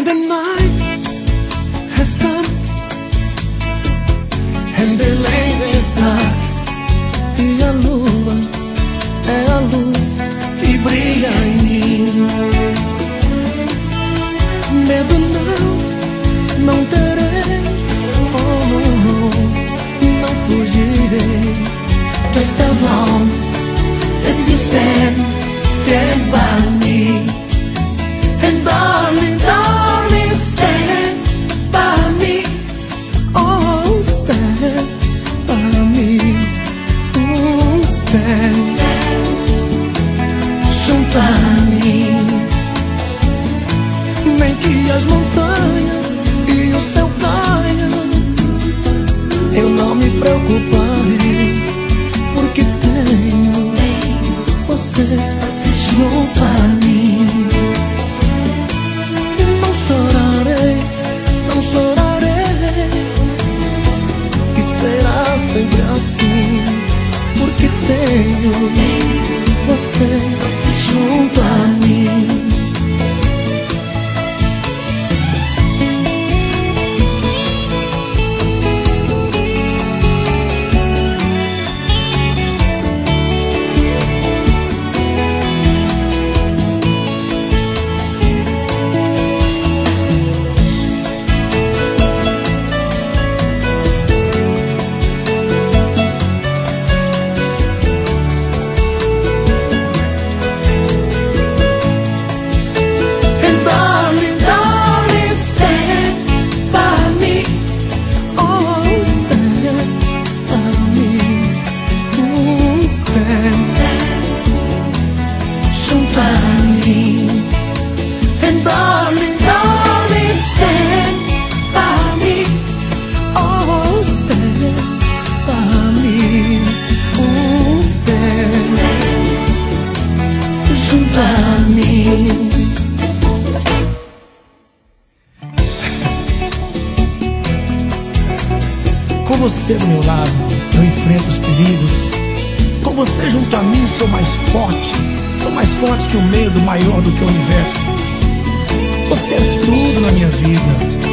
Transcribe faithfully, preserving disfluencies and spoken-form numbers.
And the night has come, and the lady está. E a lua é a luz que brilha em mim. Medo não, não terei. Oh, não, não fugirei. Just as long as you stand, stand by me. And darling, darling, stand by me. Oh, stand by me. Oh, stand junto a mim. Nem que as montanhas e o céu caiam, eu não me preocuparei, porque tenho você junto a mim. Não chorarei, não chorarei, e será sempre assim, porque tenho você junto a mim. Com você do meu lado, eu enfrento os perigos. Com você junto a mim, sou mais forte. Sou mais forte que o medo, maior do que o universo. Você é tudo na minha vida.